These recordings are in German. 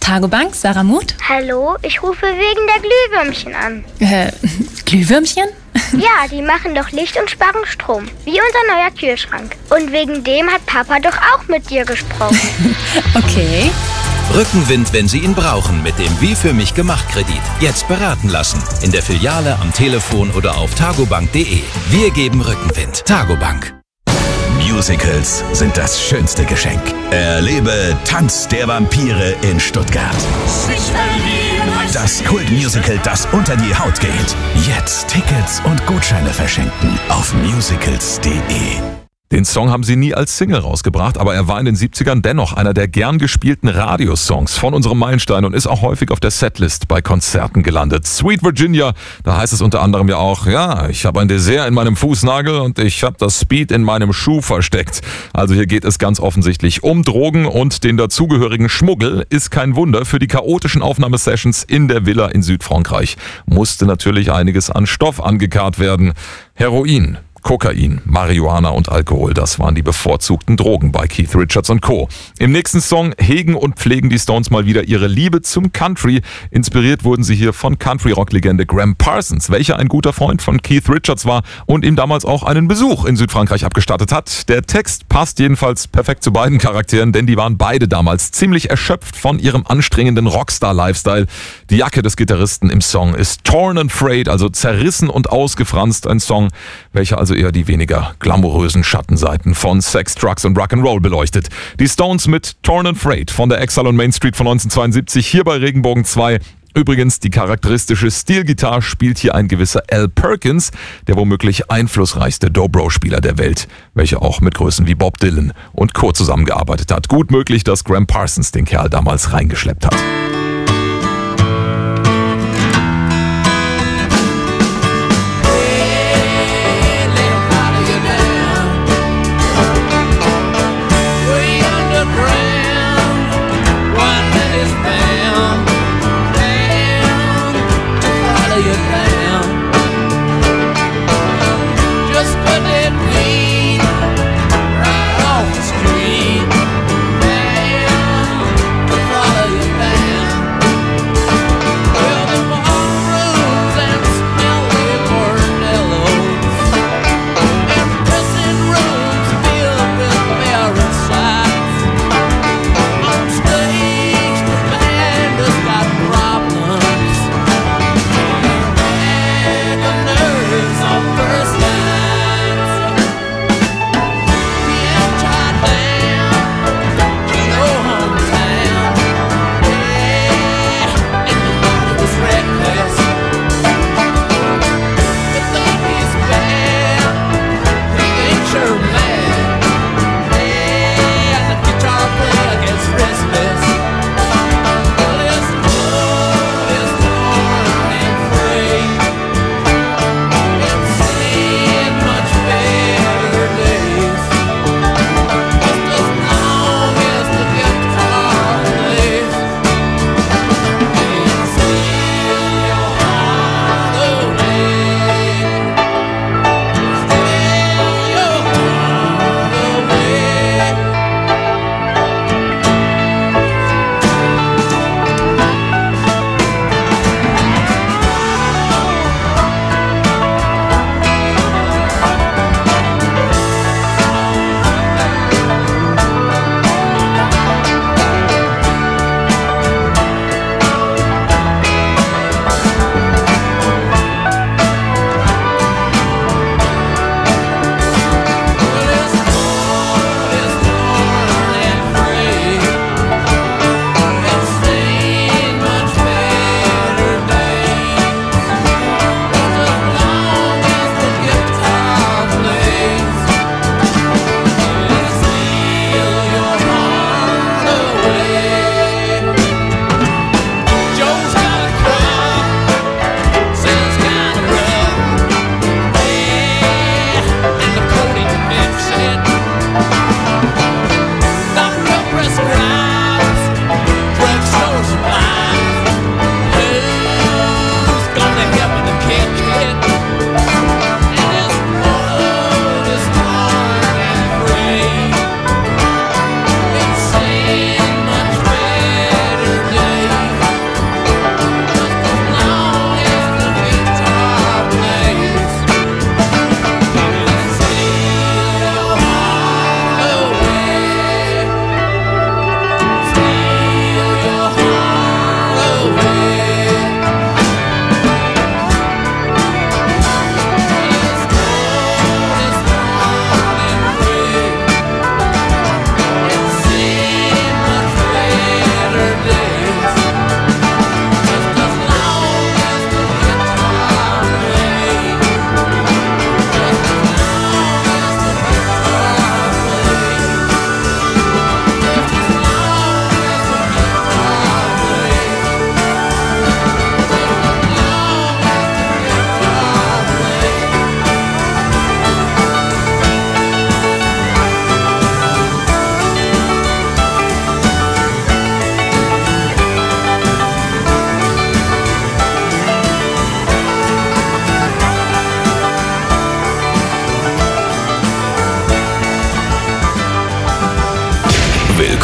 Tagobank, Sarah Muth. Hallo, ich rufe wegen der Glühwürmchen an. Glühwürmchen? Ja, die machen doch Licht und sparen Strom, wie unser neuer Kühlschrank. Und wegen dem hat Papa doch auch mit dir gesprochen. Okay. Rückenwind, wenn Sie ihn brauchen, mit dem Wie für mich gemacht Kredit. Jetzt beraten lassen. In der Filiale, am Telefon oder auf tagobank.de. Wir geben Rückenwind. Tagobank. Musicals sind das schönste Geschenk. Erlebe Tanz der Vampire in Stuttgart. Das Kultmusical, das unter die Haut geht. Jetzt Tickets und Gutscheine verschenken auf musicals.de. Den Song haben sie nie als Single rausgebracht, aber er war in den 70ern dennoch einer der gern gespielten Radiosongs von unserem Meilenstein und ist auch häufig auf der Setlist bei Konzerten gelandet. Sweet Virginia, da heißt es unter anderem ja auch, ja, ich habe ein Dessert in meinem Fußnagel und ich habe das Speed in meinem Schuh versteckt. Also hier geht es ganz offensichtlich um Drogen und den dazugehörigen Schmuggel. Ist kein Wunder, für die chaotischen Aufnahmesessions in der Villa in Südfrankreich musste natürlich einiges an Stoff angekarrt werden. Heroin, Kokain, Marihuana und Alkohol, das waren die bevorzugten Drogen bei Keith Richards und Co. Im nächsten Song hegen und pflegen die Stones mal wieder ihre Liebe zum Country. Inspiriert wurden sie hier von Country-Rock-Legende Graham Parsons, welcher ein guter Freund von Keith Richards war und ihm damals auch einen Besuch in Südfrankreich abgestattet hat. Der Text passt jedenfalls perfekt zu beiden Charakteren, denn die waren beide damals ziemlich erschöpft von ihrem anstrengenden Rockstar-Lifestyle. Die Jacke des Gitarristen im Song ist torn and frayed, also zerrissen und ausgefranst. Ein Song, welcher also eher die weniger glamourösen Schattenseiten von Sex, Drugs und Rock'n'Roll beleuchtet. Die Stones mit Torn and Frayed von der Exile on Main Street von 1972, hier bei Regenbogen 2. Übrigens, die charakteristische Steel-Gitarre spielt hier ein gewisser Al Perkins, der womöglich einflussreichste Dobro-Spieler der Welt, welcher auch mit Größen wie Bob Dylan und Co. zusammengearbeitet hat. Gut möglich, dass Graham Parsons den Kerl damals reingeschleppt hat.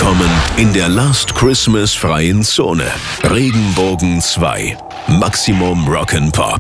Willkommen in der Last Christmas freien Zone. Regenbogen 2. Maximum Rock'n'Pop.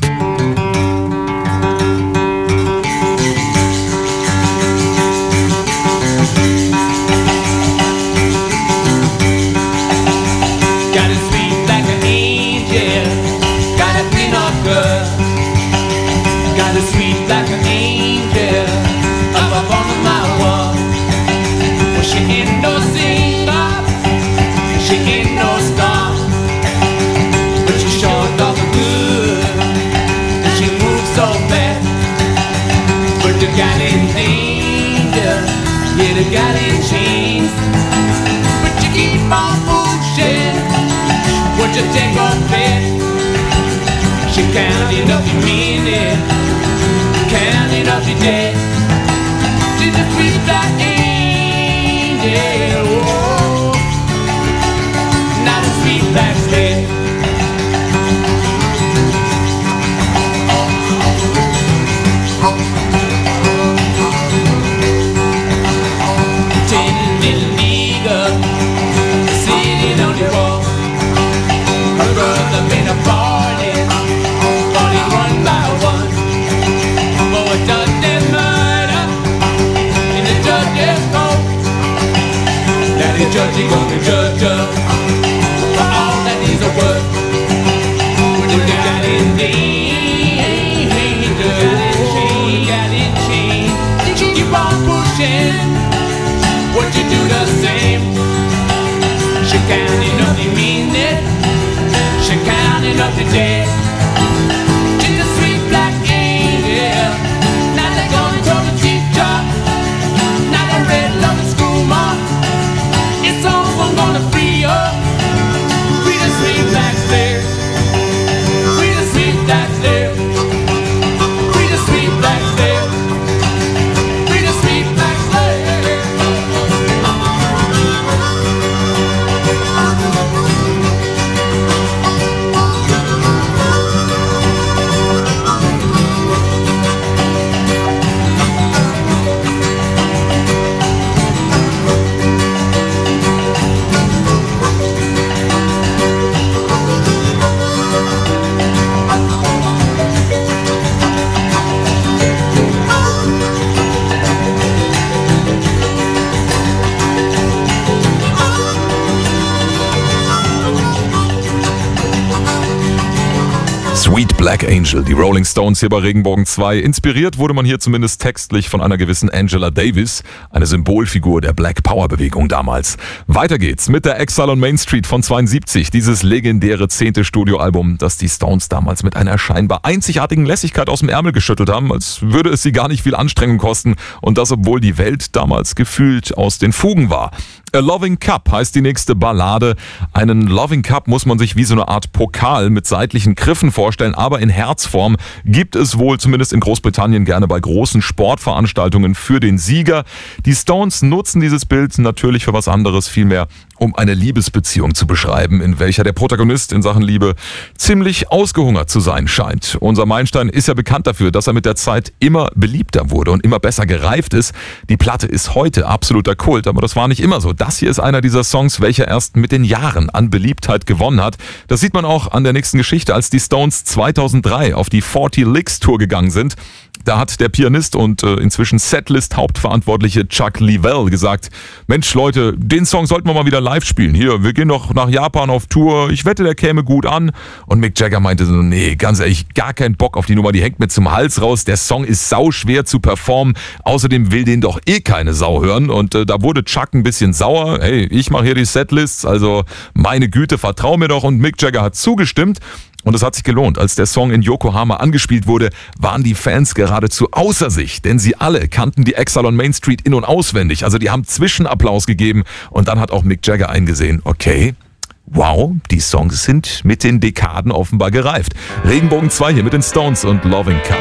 Got in chains, but you keep on pushing. What you take on bet? She counting up your minute, counting up your debt. She's a sweet black angel, oh, not a sweet black sled. The judge is gonna judge her for all that he's a worth. What you got in got in chain. Keep on pushing. What you do the same. She counting up the minute. She counting up the day. She's a sweet black angel. Now they're gonna throw the teacher. Now the red loving school mom. I'm gonna free her. Free the sweet black slave. Free the sweet black slave. Free the sweet black slave. Free the sweet black slave. Sweet Black Angel, die Rolling Stones hier bei Regenbogen 2. Inspiriert wurde man hier zumindest textlich von einer gewissen Angela Davis, eine Symbolfigur der Black Power Bewegung damals. Weiter geht's mit der Exile on Main Street von 72, dieses legendäre 10. Studioalbum, das die Stones damals mit einer scheinbar einzigartigen Lässigkeit aus dem Ärmel geschüttelt haben, als würde es sie gar nicht viel Anstrengung kosten, und das obwohl die Welt damals gefühlt aus den Fugen war. A Loving Cup heißt die nächste Ballade. Einen Loving Cup muss man sich wie so eine Art Pokal mit seitlichen Griffen vorstellen, aber in Herzform. Gibt es wohl zumindest in Großbritannien gerne bei großen Sportveranstaltungen für den Sieger. Die Stones nutzen dieses Bild natürlich für was anderes, vielmehr um eine Liebesbeziehung zu beschreiben, in welcher der Protagonist in Sachen Liebe ziemlich ausgehungert zu sein scheint. Unser Meilenstein ist ja bekannt dafür, dass er mit der Zeit immer beliebter wurde und immer besser gereift ist. Die Platte ist heute absoluter Kult, aber das war nicht immer so. Das hier ist einer dieser Songs, welcher erst mit den Jahren an Beliebtheit gewonnen hat. Das sieht man auch an der nächsten Geschichte, als die Stones 2003 auf die 40 Licks Tour gegangen sind. Da hat der Pianist und inzwischen Setlist-Hauptverantwortliche Chuck Leavell gesagt, Mensch Leute, den Song sollten wir mal wieder live spielen. Hier, wir gehen noch nach Japan auf Tour. Ich wette, der käme gut an. Und Mick Jagger meinte so, nee, ganz ehrlich, gar keinen Bock auf die Nummer. Die hängt mir zum Hals raus. Der Song ist sauschwer zu performen. Außerdem will den doch eh keine Sau hören. Und da wurde Chuck ein bisschen sauer. Hey, ich mache hier die Setlists, also meine Güte, vertrau mir doch. Und Mick Jagger hat zugestimmt. Und es hat sich gelohnt. Als der Song in Yokohama angespielt wurde, waren die Fans geradezu außer sich, denn sie alle kannten die Exile on Main Street in- und auswendig. Also die haben Zwischenapplaus gegeben und dann hat auch Mick Jagger eingesehen, okay, wow, die Songs sind mit den Dekaden offenbar gereift. Regenbogen 2 hier mit den Stones und Loving Cup.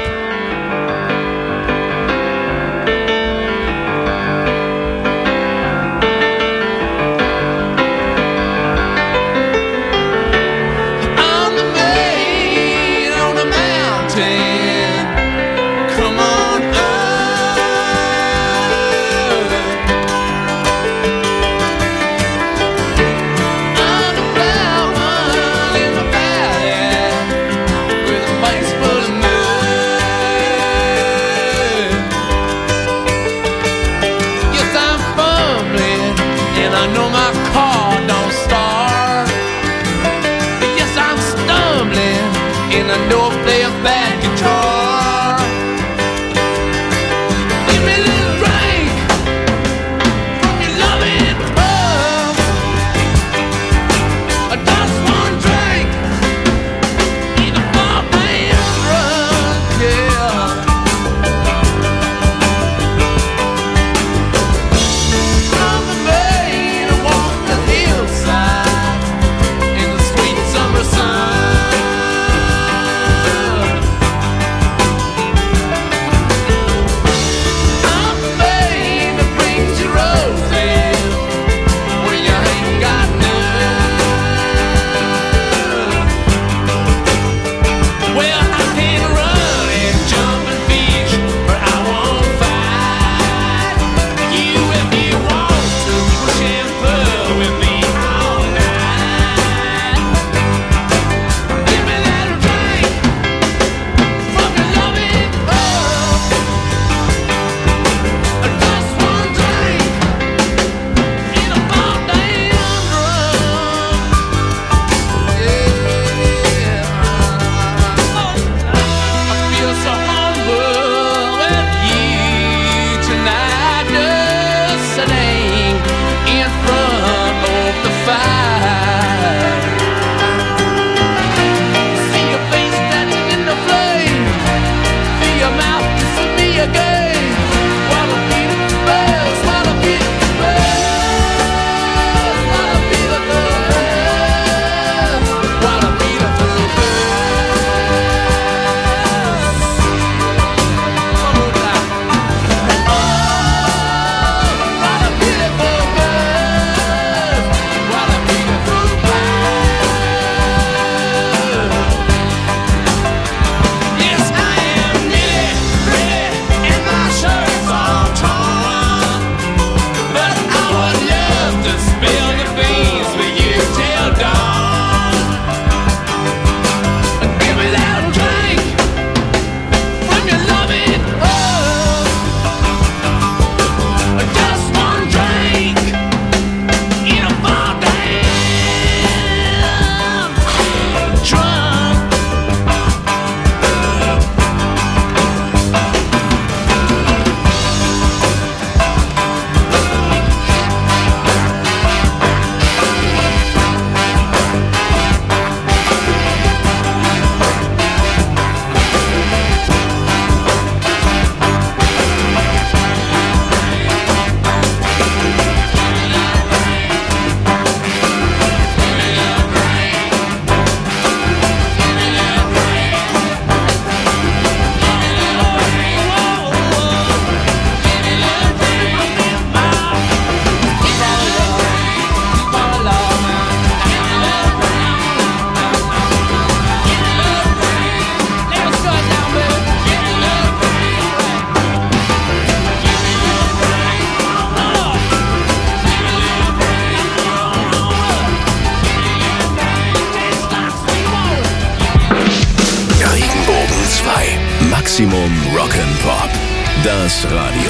Maximum Rock'n'Pop. Das Radio.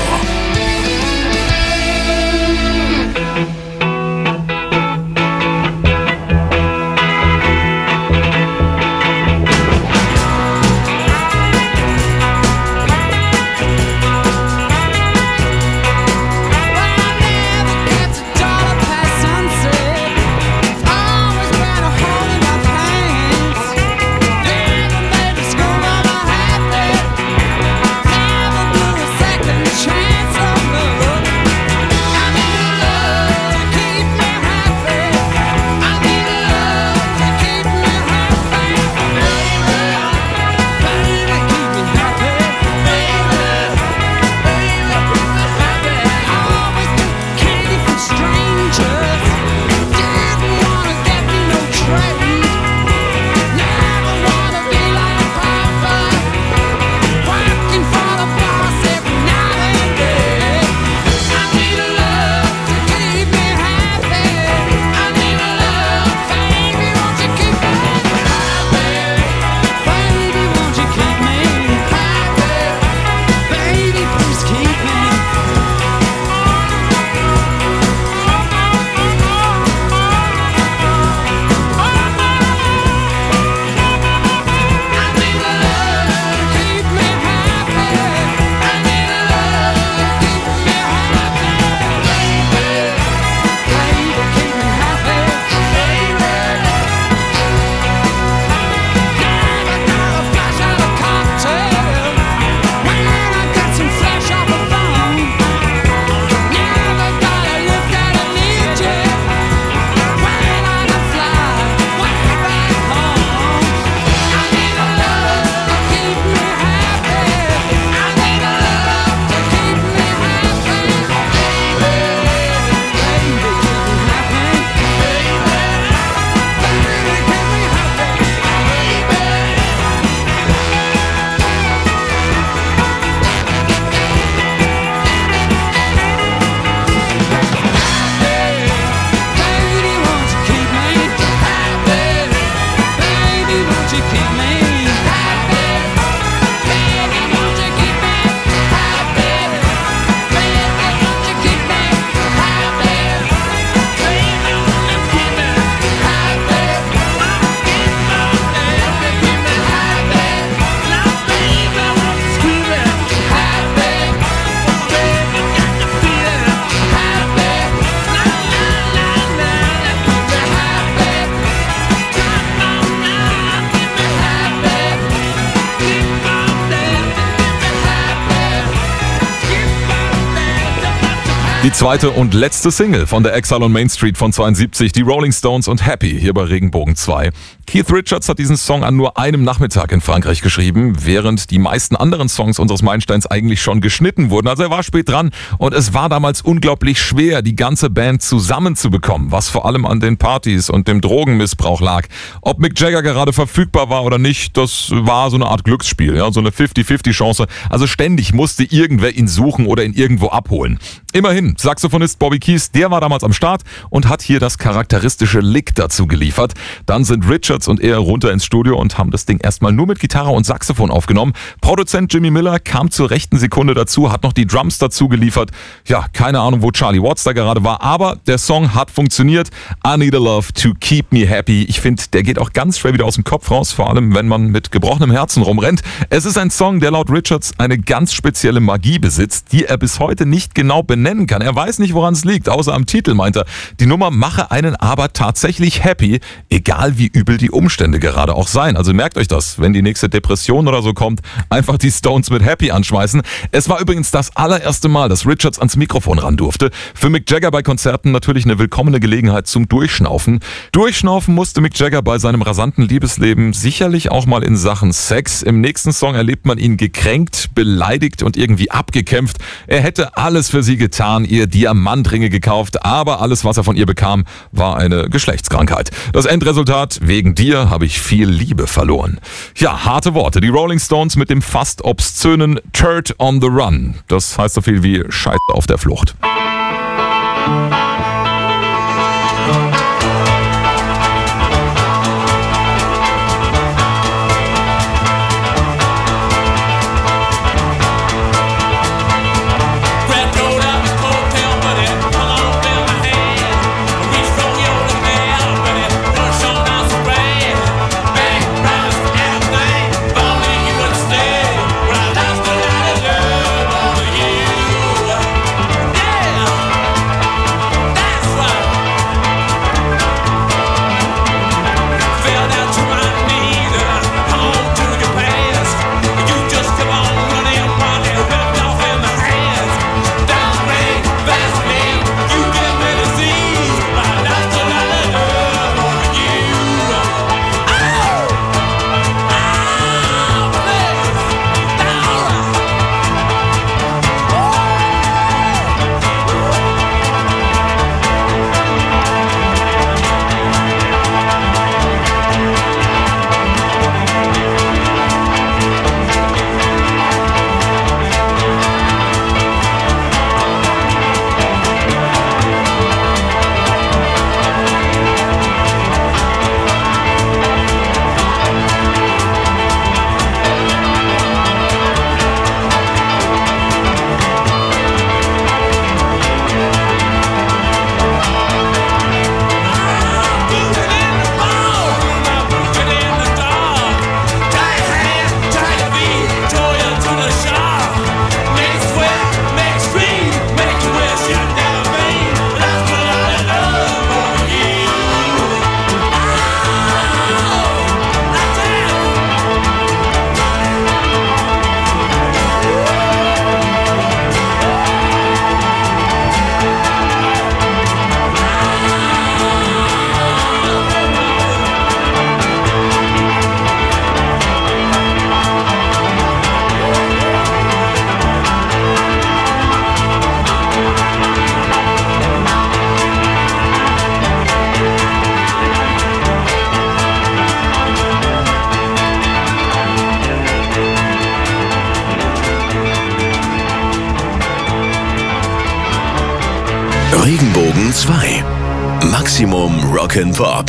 Die zweite und letzte Single von der Exile on Main Street von 72, die Rolling Stones und Happy, hier bei Regenbogen 2. Keith Richards hat diesen Song an nur einem Nachmittag in Frankreich geschrieben, während die meisten anderen Songs unseres Meilensteins eigentlich schon geschnitten wurden. Also er war spät dran und es war damals unglaublich schwer, die ganze Band zusammenzubekommen, was vor allem an den Partys und dem Drogenmissbrauch lag. Ob Mick Jagger gerade verfügbar war oder nicht, das war so eine Art Glücksspiel, ja, so eine 50-50 Chance. Also ständig musste irgendwer ihn suchen oder ihn irgendwo abholen. Immerhin, Saxophonist Bobby Keys, der war damals am Start und hat hier das charakteristische Lick dazu geliefert. Dann sind Richards und er runter ins Studio und haben das Ding erstmal nur mit Gitarre und Saxophon aufgenommen. Produzent Jimmy Miller kam zur rechten Sekunde dazu, hat noch die Drums dazu geliefert. Ja, keine Ahnung, wo Charlie Watts da gerade war, aber der Song hat funktioniert. I Need a Love to Keep Me Happy. Ich finde, der geht auch ganz schwer wieder aus dem Kopf raus, vor allem wenn man mit gebrochenem Herzen rumrennt. Es ist ein Song, der laut Richards eine ganz spezielle Magie besitzt, die er bis heute nicht genau benennen kann. Er weiß nicht, woran es liegt, außer am Titel meint er. Die Nummer mache einen aber tatsächlich happy, egal wie übel die Umstände gerade auch seien. Also merkt euch das, wenn die nächste Depression oder so kommt, einfach die Stones mit Happy anschmeißen. Es war übrigens das allererste Mal, dass Richards ans Mikrofon ran durfte. Für Mick Jagger bei Konzerten natürlich eine willkommene Gelegenheit zum Durchschnaufen. Durchschnaufen musste Mick Jagger bei seinem rasanten Liebesleben sicherlich auch mal in Sachen Sex. Im nächsten Song erlebt man ihn gekränkt, beleidigt und irgendwie abgekämpft. Er hätte alles für sie getan, ihr Diamantringe gekauft, aber alles, was er von ihr bekam, war eine Geschlechtskrankheit. Das Endresultat: wegen dir habe ich viel Liebe verloren. Ja, harte Worte. Die Rolling Stones mit dem fast obszönen Turd on the Run. Das heißt so viel wie Scheiße auf der Flucht. Regenbogen 2. Maximum Rock'n'Pop.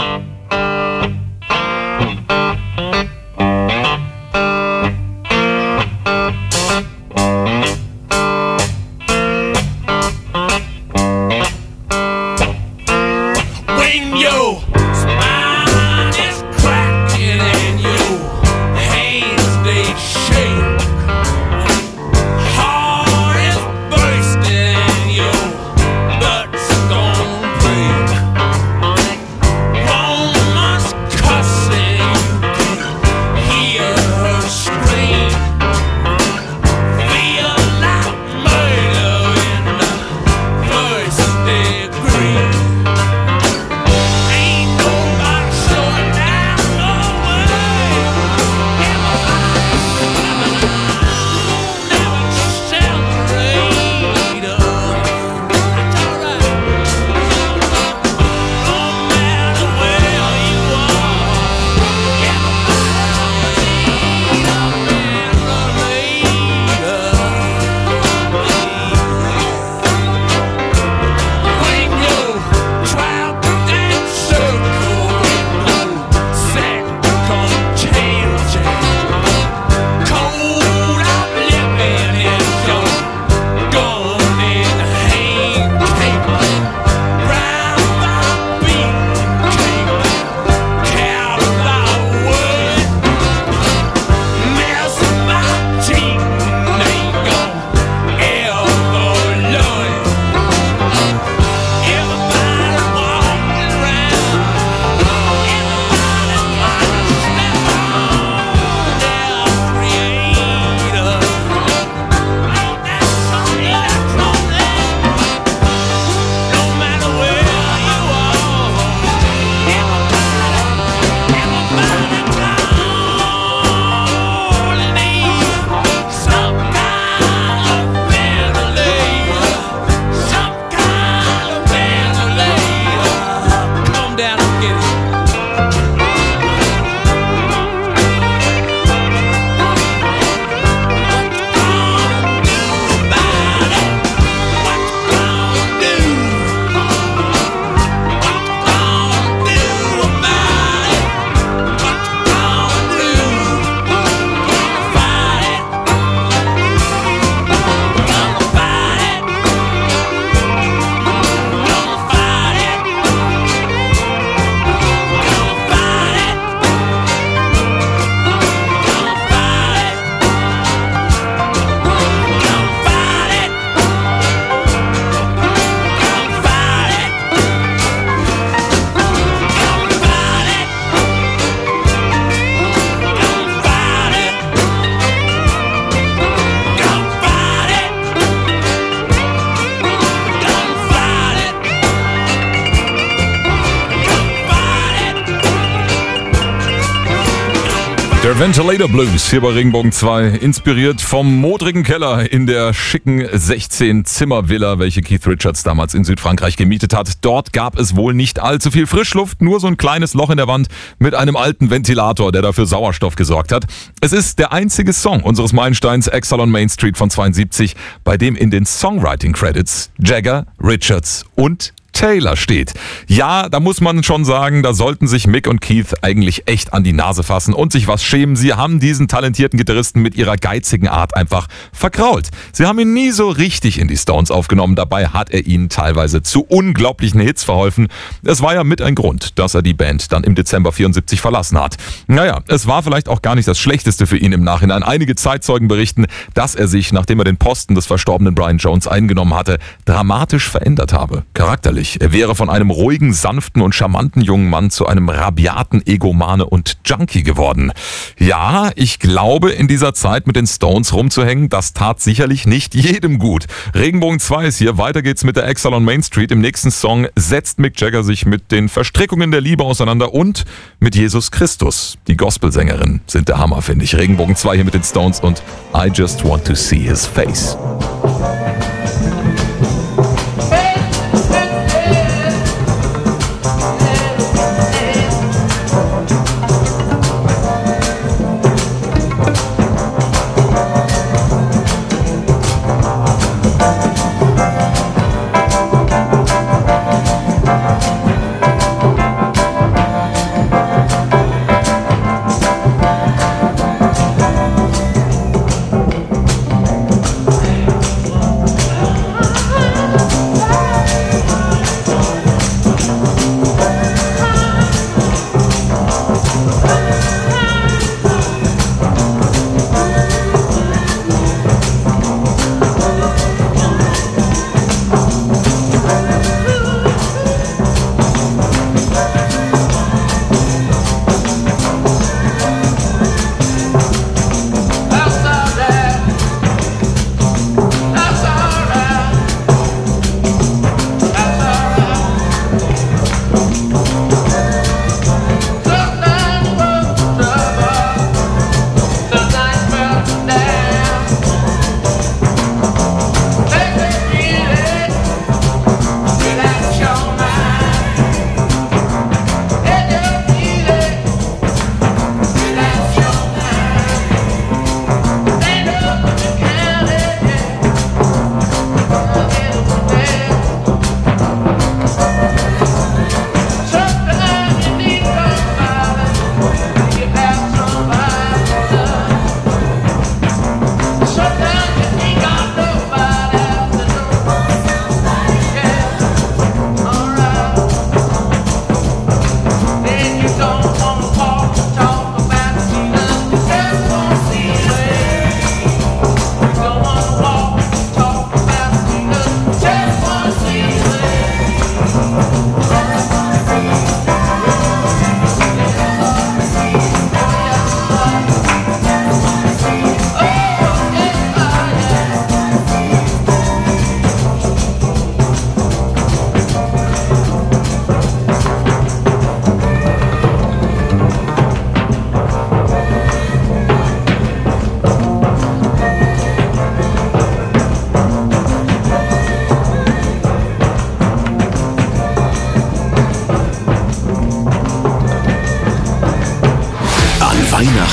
Der Ventilator Blues hier bei Regenbogen 2, inspiriert vom modrigen Keller in der schicken 16-Zimmer-Villa, welche Keith Richards damals in Südfrankreich gemietet hat. Dort gab es wohl nicht allzu viel Frischluft, nur so ein kleines Loch in der Wand mit einem alten Ventilator, der dafür Sauerstoff gesorgt hat. Es ist der einzige Song unseres Meilensteins Exile on Main Street von 72, bei dem in den Songwriting-Credits Jagger, Richards und Taylor steht. Ja, da muss man schon sagen, da sollten sich Mick und Keith eigentlich echt an die Nase fassen und sich was schämen. Sie haben diesen talentierten Gitarristen mit ihrer geizigen Art einfach verkrault. Sie haben ihn nie so richtig in die Stones aufgenommen. Dabei hat er ihnen teilweise zu unglaublichen Hits verholfen. Es war ja mit ein Grund, dass er die Band dann im Dezember 74 verlassen hat. Naja, es war vielleicht auch gar nicht das Schlechteste für ihn im Nachhinein. Einige Zeitzeugen berichten, dass er sich, nachdem er den Posten des verstorbenen Brian Jones eingenommen hatte, dramatisch verändert habe. Charakterlich. Er wäre von einem ruhigen, sanften und charmanten jungen Mann zu einem rabiaten Egomane und Junkie geworden. Ja, ich glaube, in dieser Zeit mit den Stones rumzuhängen, das tat sicherlich nicht jedem gut. Regenbogen 2 ist hier, weiter geht's mit der Exile on Main Street. Im nächsten Song setzt Mick Jagger sich mit den Verstrickungen der Liebe auseinander und mit Jesus Christus. Die Gospelsängerin sind der Hammer, finde ich. Regenbogen 2 hier mit den Stones und I Just Want to See His Face.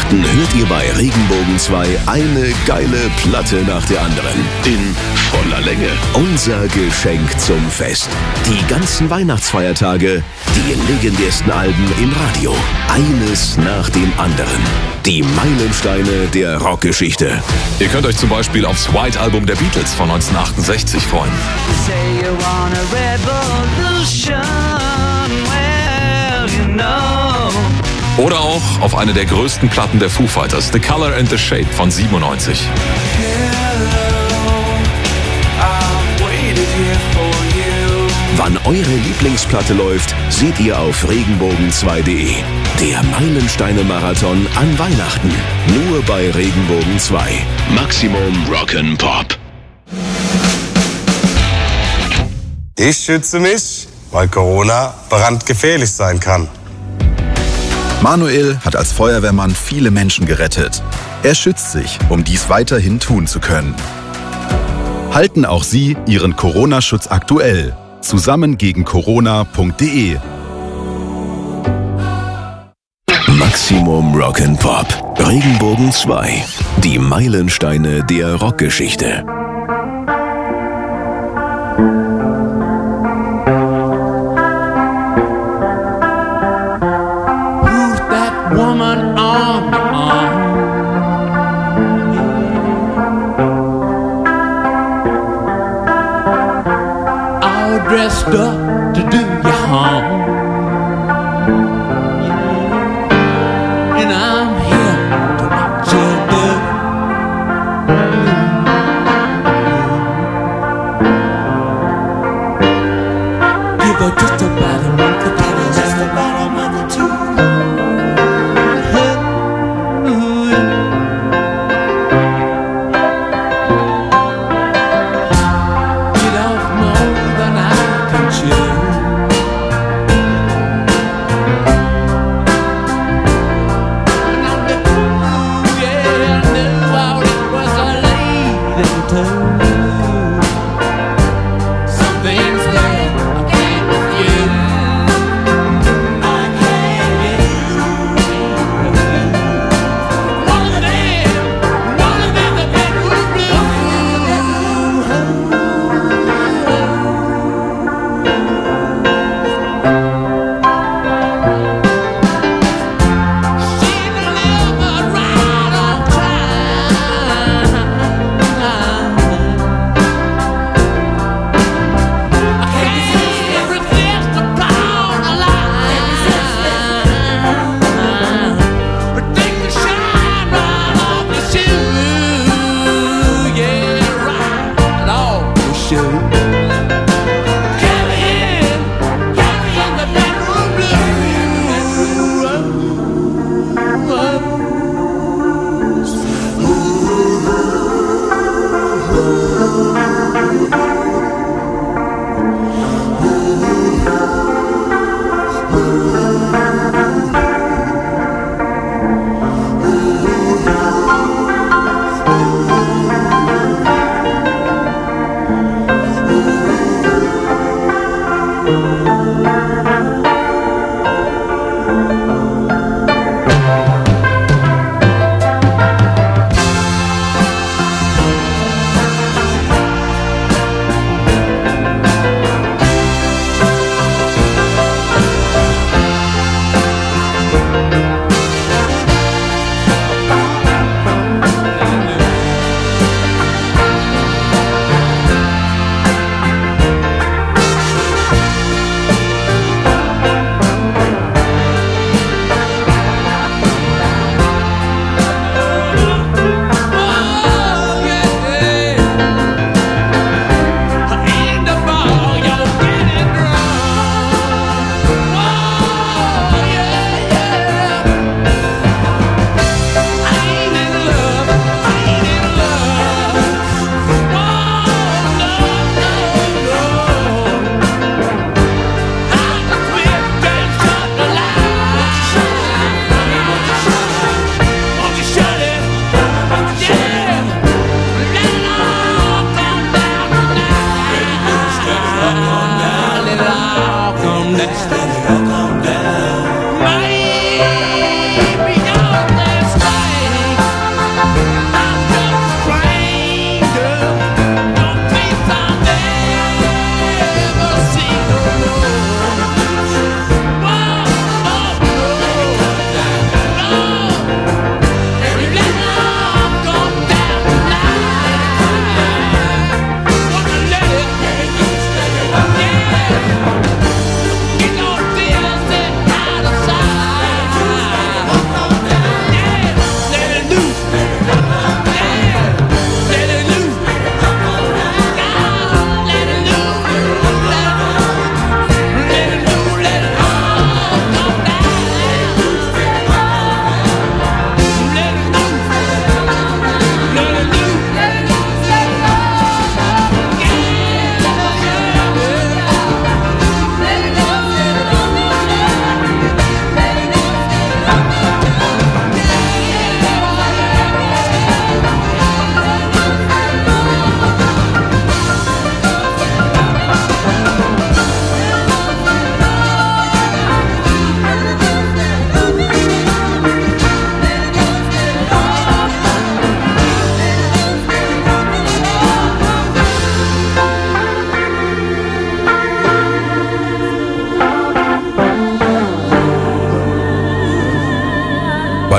Weihnachten hört ihr bei Regenbogen 2 eine geile Platte nach der anderen. In voller Länge. Unser Geschenk zum Fest. Die ganzen Weihnachtsfeiertage, die legendärsten Alben im Radio. Eines nach dem anderen. Die Meilensteine der Rockgeschichte. Ihr könnt euch zum Beispiel aufs White Album der Beatles von 1968 freuen. Say you want a revolution, well, you know. Oder auch auf eine der größten Platten der Foo Fighters, The Color and the Shape von 97. Wann eure Lieblingsplatte läuft, seht ihr auf regenbogen2.de. Der Meilensteine-Marathon an Weihnachten. Nur bei Regenbogen 2. Maximum Rock'n'Pop. Ich schütze mich, weil Corona brandgefährlich sein kann. Manuel hat als Feuerwehrmann viele Menschen gerettet. Er schützt sich, um dies weiterhin tun zu können. Halten auch Sie Ihren Corona-Schutz aktuell. Zusammen gegen Corona.de. Maximum Rock'n'Pop. Regenbogen 2. Die Meilensteine der Rockgeschichte. Who's that woman on your arm? All dressed up to do you harm. And I'm here to watch you do. Give her just about a month to give her just about a month or two. Get off more than I can chew. And I knew, yeah, I knew all it was a leading to. Some things that I can't refuse. I can't refuse. One of them, the bedroom blue. She delivered right on time. I can't resist upon a line. But take the shine right off your shoe. Yeah, right off your shoe. Carry in the bedroom blue. Maybe on this night.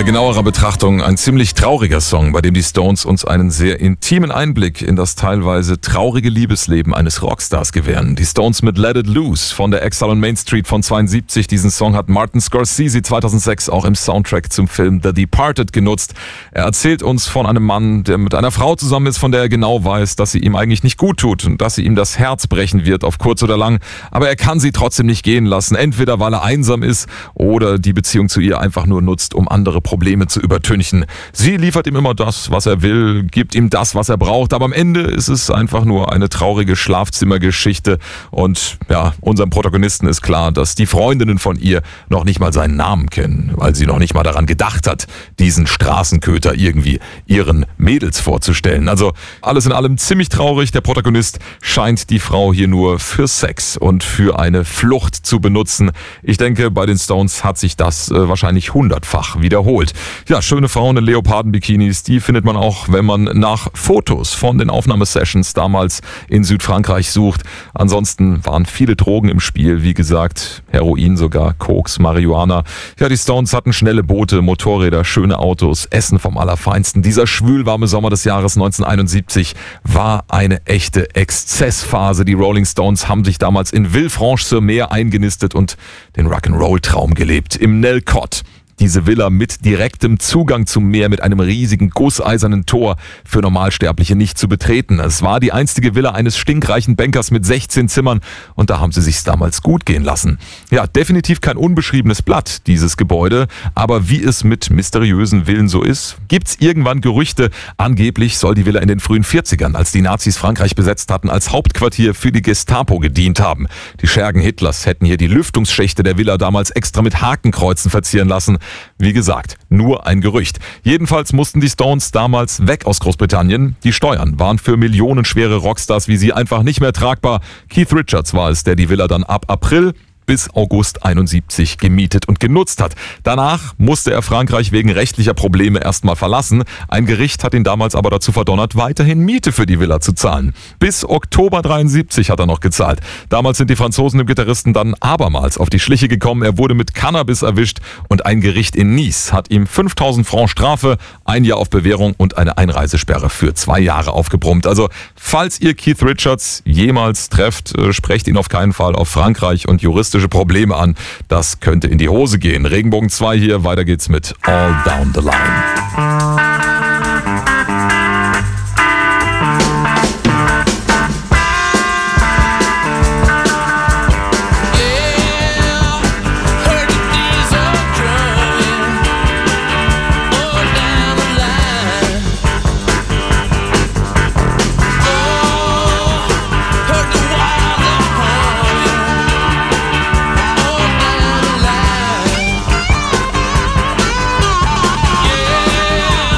Bei genauerer Betrachtung ein ziemlich trauriger Song, bei dem die Stones uns einen sehr intimen Einblick in das teilweise traurige Liebesleben eines Rockstars gewähren. Die Stones mit Let It Loose von der Exile on Main Street von 72. Diesen Song hat Martin Scorsese 2006 auch im Soundtrack zum Film The Departed genutzt. Er erzählt uns von einem Mann, der mit einer Frau zusammen ist, von der er genau weiß, dass sie ihm eigentlich nicht gut tut und dass sie ihm das Herz brechen wird, auf kurz oder lang. Aber er kann sie trotzdem nicht gehen lassen, entweder weil er einsam ist oder die Beziehung zu ihr einfach nur nutzt, um andere Probleme zu übertünchen. Sie liefert ihm immer das, was er will, gibt ihm das, was er braucht, aber am Ende ist es einfach nur eine traurige Schlafzimmergeschichte und ja, unserem Protagonisten ist klar, dass die Freundinnen von ihr noch nicht mal seinen Namen kennen, weil sie noch nicht mal daran gedacht hat, diesen Straßenköter irgendwie ihren Mädels vorzustellen. Also alles in allem ziemlich traurig. Der Protagonist scheint die Frau hier nur für Sex und für eine Flucht zu benutzen. Ich denke, bei den Stones hat sich das wahrscheinlich 100-fach wiederholt. Ja, schöne Frauen in Leoparden-Bikinis, die findet man auch, wenn man nach Fotos von den Aufnahmesessions damals in Südfrankreich sucht. Ansonsten waren viele Drogen im Spiel, wie gesagt, Heroin sogar, Koks, Marihuana. Ja, die Stones hatten schnelle Boote, Motorräder, schöne Autos, Essen vom Allerfeinsten. Dieser schwülwarme Sommer des Jahres 1971 war eine echte Exzessphase. Die Rolling Stones haben sich damals in Villefranche-sur-Mer eingenistet und den Rock'n'Roll-Traum gelebt. Im Nelcott. Diese Villa mit direktem Zugang zum Meer mit einem riesigen gusseisernen Tor für Normalsterbliche nicht zu betreten. Es war die einzige Villa eines stinkreichen Bankers mit 16 Zimmern und da haben sie sich's damals gut gehen lassen. Ja, definitiv kein unbeschriebenes Blatt, dieses Gebäude, aber wie es mit mysteriösen Villen so ist, gibt's irgendwann Gerüchte. Angeblich soll die Villa in den frühen 40ern, als die Nazis Frankreich besetzt hatten, als Hauptquartier für die Gestapo gedient haben. Die Schergen Hitlers hätten hier die Lüftungsschächte der Villa damals extra mit Hakenkreuzen verzieren lassen. Wie gesagt, nur ein Gerücht. Jedenfalls mussten die Stones damals weg aus Großbritannien. Die Steuern waren für millionenschwere Rockstars wie sie einfach nicht mehr tragbar. Keith Richards war es, der die Villa dann ab April bis August 71 gemietet und genutzt hat. Danach musste er Frankreich wegen rechtlicher Probleme erstmal verlassen. Ein Gericht hat ihn damals aber dazu verdonnert, weiterhin Miete für die Villa zu zahlen. Bis Oktober 73 hat er noch gezahlt. Damals sind die Franzosen dem Gitarristen dann abermals auf die Schliche gekommen. Er wurde mit Cannabis erwischt und ein Gericht in Nice hat ihm 5.000 Francs Strafe, 1 Jahr auf Bewährung und eine Einreisesperre für 2 Jahre aufgebrummt. Also, falls ihr Keith Richards jemals trefft, sprecht ihn auf keinen Fall auf Frankreich und juristische Probleme an. Das könnte in die Hose gehen. Regenbogen 2 hier, weiter geht's mit All Down the Line. Yeah.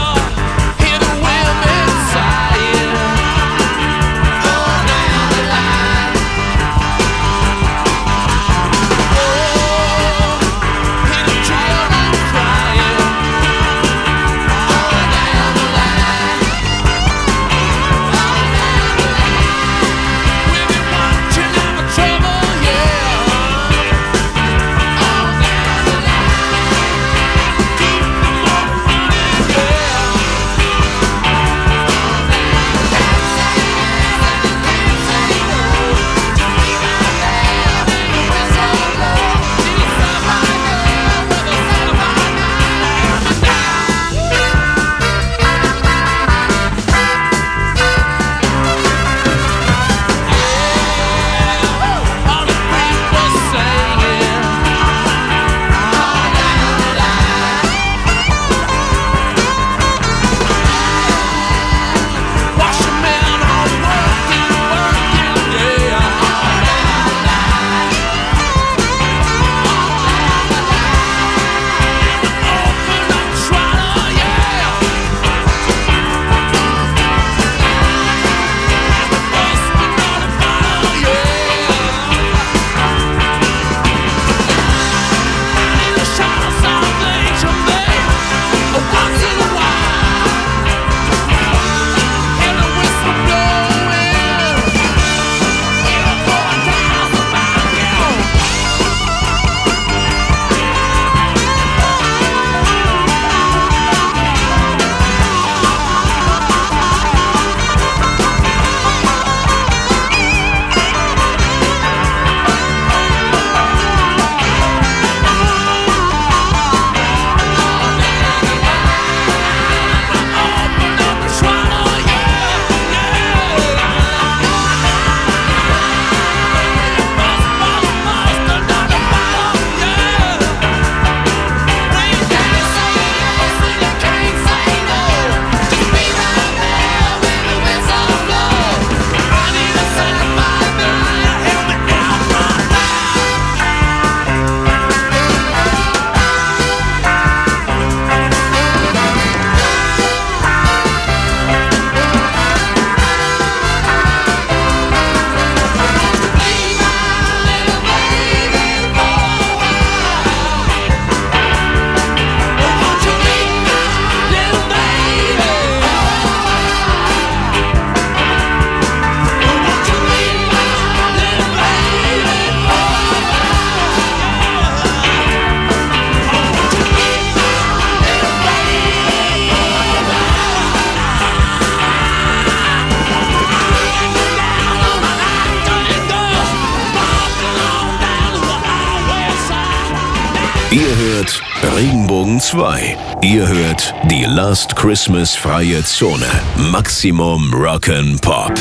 Ihr hört Regenbogen 2. Ihr hört die Last Christmas freie Zone. Maximum Rock'n'Pop.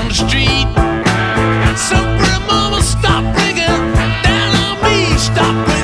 Stop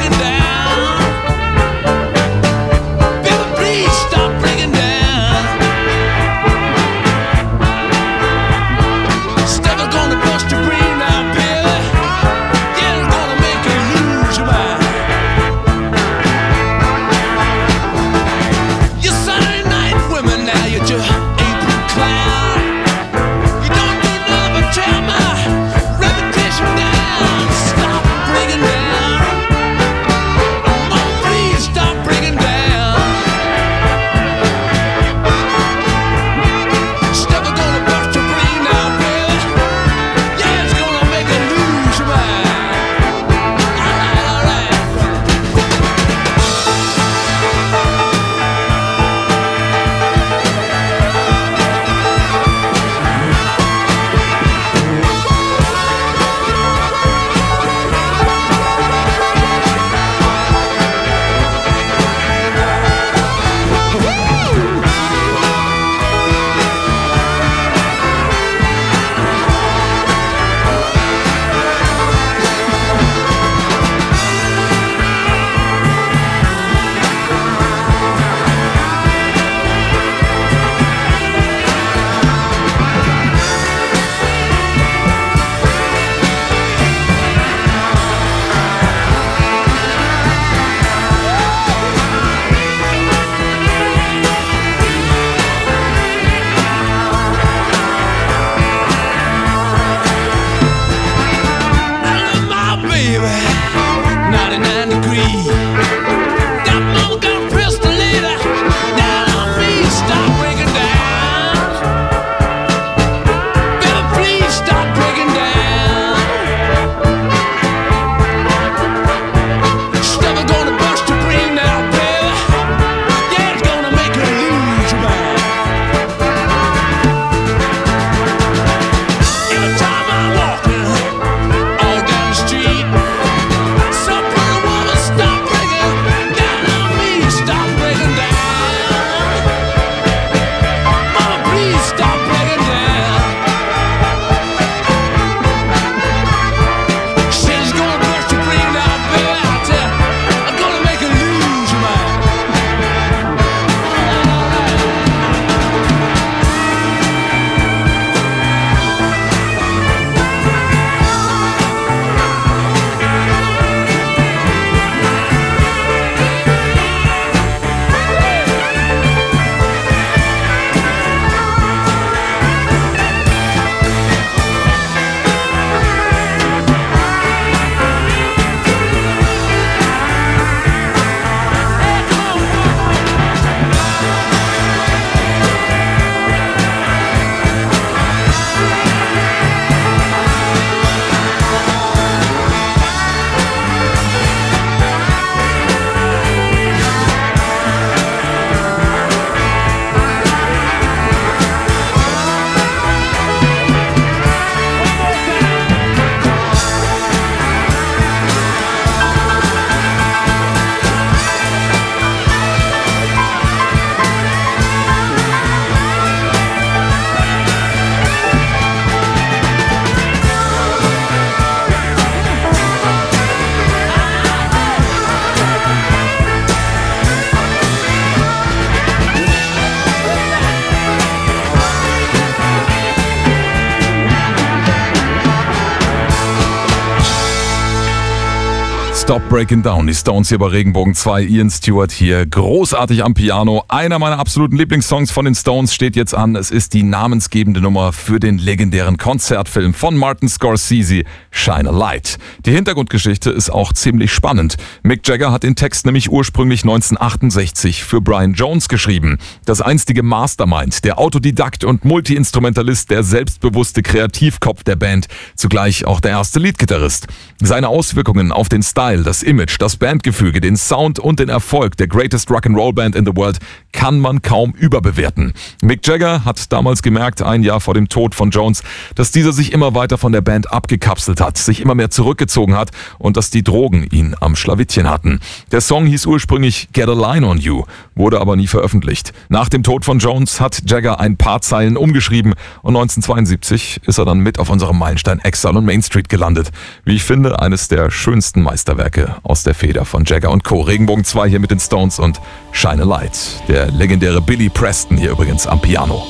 Stop Breaking Down. Die Stones hier bei Regenbogen 2. Ian Stewart hier großartig am Piano. Einer meiner absoluten Lieblingssongs von den Stones steht jetzt an. Es ist die namensgebende Nummer für den legendären Konzertfilm von Martin Scorsese, Shine a Light. Die Hintergrundgeschichte ist auch ziemlich spannend. Mick Jagger hat den Text nämlich ursprünglich 1968 für Brian Jones geschrieben. Das einstige Mastermind, der Autodidakt und Multi-Instrumentalist, der selbstbewusste Kreativkopf der Band, zugleich auch der erste Leadgitarrist. Seine Auswirkungen auf den Style, das Image, das Bandgefüge, den Sound und den Erfolg der Greatest Rock'n'Roll Band in the World kann man kaum überbewerten. Mick Jagger hat damals gemerkt, ein Jahr vor dem Tod von Jones, dass dieser sich immer weiter von der Band abgekapselt hat, sich immer mehr zurückgezogen hat und dass die Drogen ihn am Schlawittchen hatten. Der Song hieß ursprünglich Get a Line on You, wurde aber nie veröffentlicht. Nach dem Tod von Jones hat Jagger ein paar Zeilen umgeschrieben und 1972 ist er dann mit auf unserem Meilenstein Exile on Main Street gelandet. Wie ich finde, eines der schönsten Meisterwerke aus der Feder von Jagger und Co. Regenbogen 2 hier mit den Stones und Shine a Light. Der legendäre Billy Preston hier übrigens am Piano.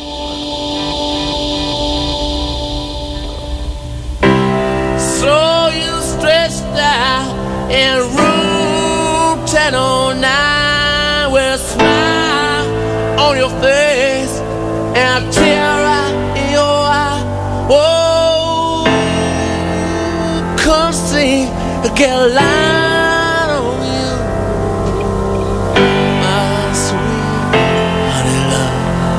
So you stretched out in room 1009 with a smile on your face and a tear in your eye. Whoa, come see, get a line on you, my sweet honey love.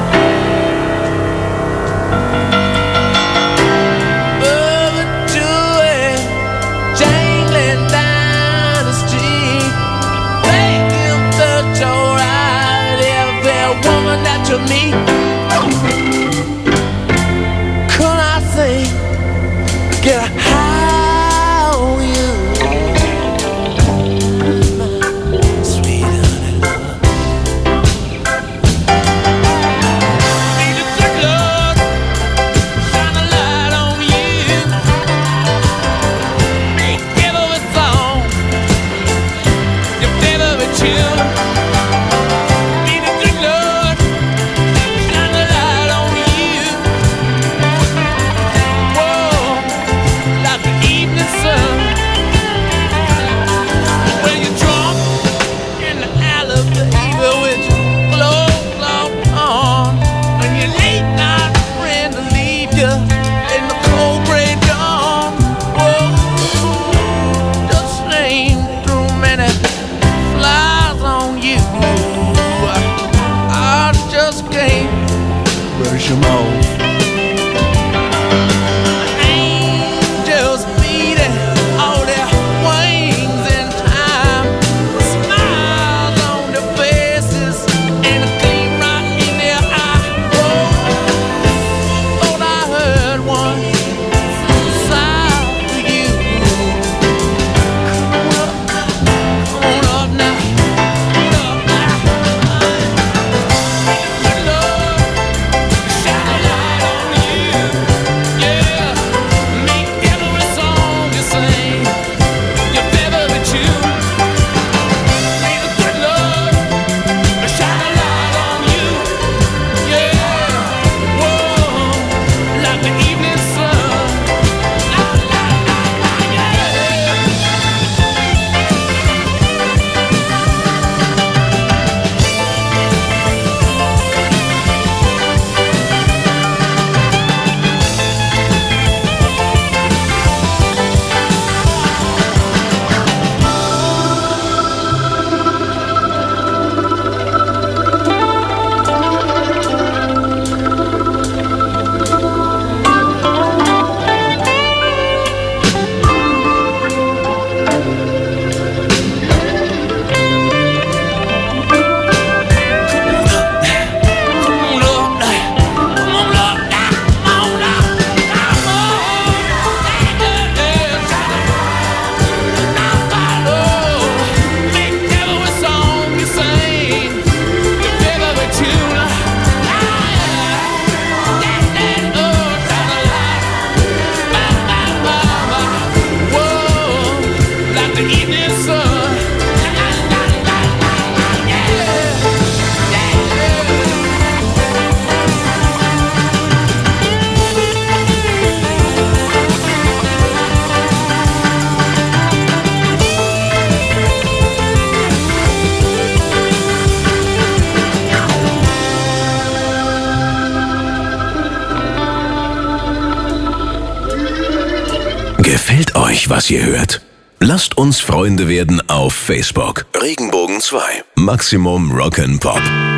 Overdoing, jangling down the street, making the door out every woman that you meet. Could I say, get a high on you, my sweet honey love. Need a good love, shine a light on you. Make favorite song, your favorite tune. Need a good love, shine a light on you. Whoa, like the evening sun. When you're drunk in the elevator with your clothes on, and your late night friend to leave you in the cold gray dawn. Whoa, just rain through many flies on you. I just can't brush 'em off. Angels beating all their wings in time, smiles on their faces and a gleam right in their eye. Oh, thought I heard one sigh for you. Come on up now, come on up now. Good love, shine a light on euch, was ihr hört. Lasst uns Freunde werden auf Facebook. Regenbogen 2. Maximum Rock'n'Pop.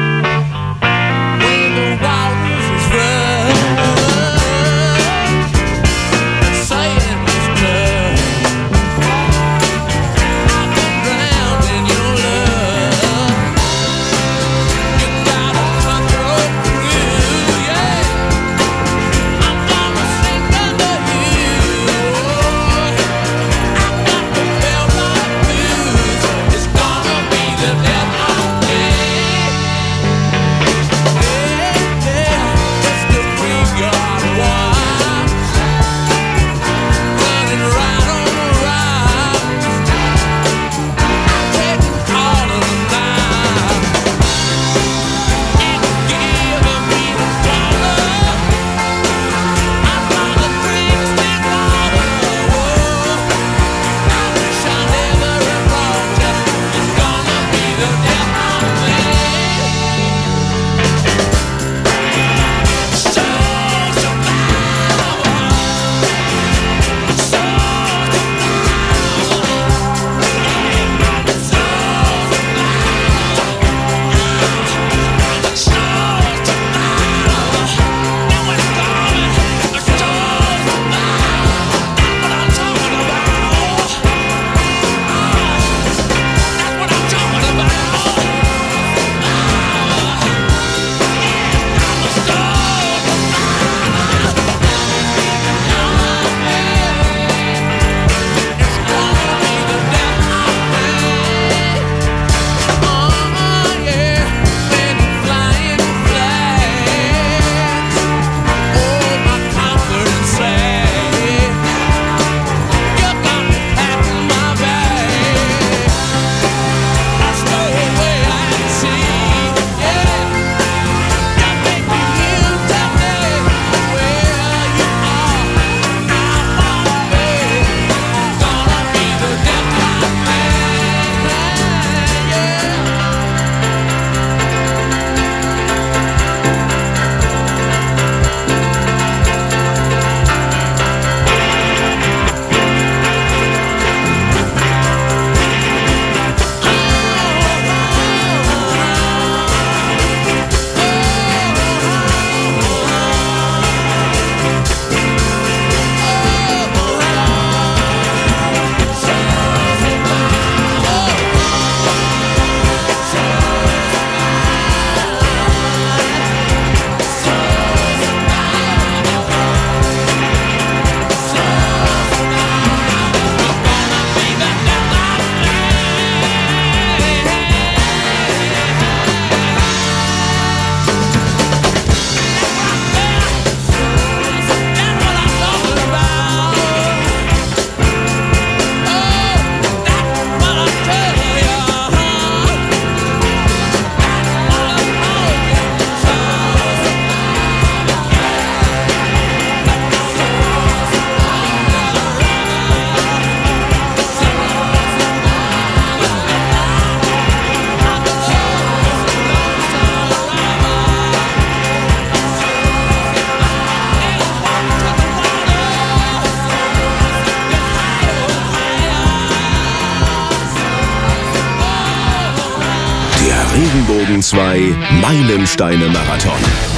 Regenbogen 2 Meilensteine-Marathon.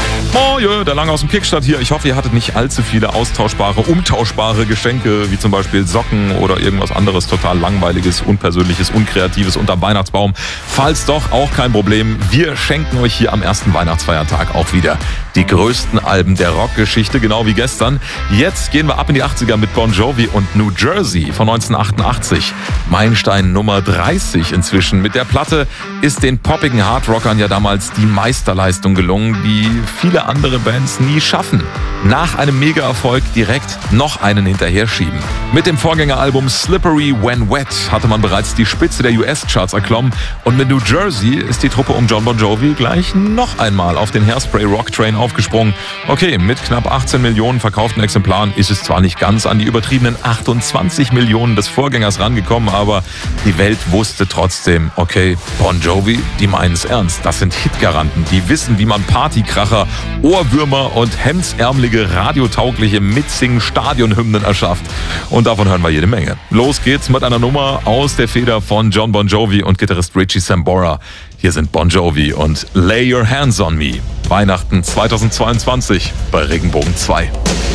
Moje, der Lange aus dem Kickstart hier. Ich hoffe, ihr hattet nicht allzu viele austauschbare, umtauschbare Geschenke, wie zum Beispiel Socken oder irgendwas anderes total langweiliges, unpersönliches, unkreatives unterm Weihnachtsbaum. Falls doch, auch kein Problem. Wir schenken euch hier am ersten Weihnachtsfeiertag auch wieder die größten Alben der Rockgeschichte, genau wie gestern. Jetzt gehen wir ab in die 80er mit Bon Jovi und New Jersey von 1988. Meilenstein Nummer 30 inzwischen. Mit der Platte ist den poppigen Hardrockern ja damals die Meisterleistung gelungen, die viele andere Bands nie schaffen. Nach einem Mega-Erfolg direkt noch einen hinterher schieben. Mit dem Vorgängeralbum Slippery When Wet hatte man bereits die Spitze der US-Charts erklommen und mit New Jersey ist die Truppe um John Bon Jovi gleich noch einmal auf den Hairspray Rock Train aufgesprungen. Okay, mit knapp 18 Millionen verkauften Exemplaren ist es zwar nicht ganz an die übertriebenen 28 Millionen des Vorgängers rangekommen, aber die Welt wusste trotzdem, okay, Bon Jovi, die meinen es ernst. Das sind Hitgaranten, die wissen, wie man Partykracher, Ohrwürmer und hemdsärmelige, radiotaugliche Mitsingen-Stadionhymnen erschafft. Und davon hören wir jede Menge. Los geht's mit einer Nummer aus der Feder von John Bon Jovi und Gitarrist Richie Sambora. Hier sind Bon Jovi und Lay Your Hands on Me. Weihnachten 2022 bei Regenbogen 2.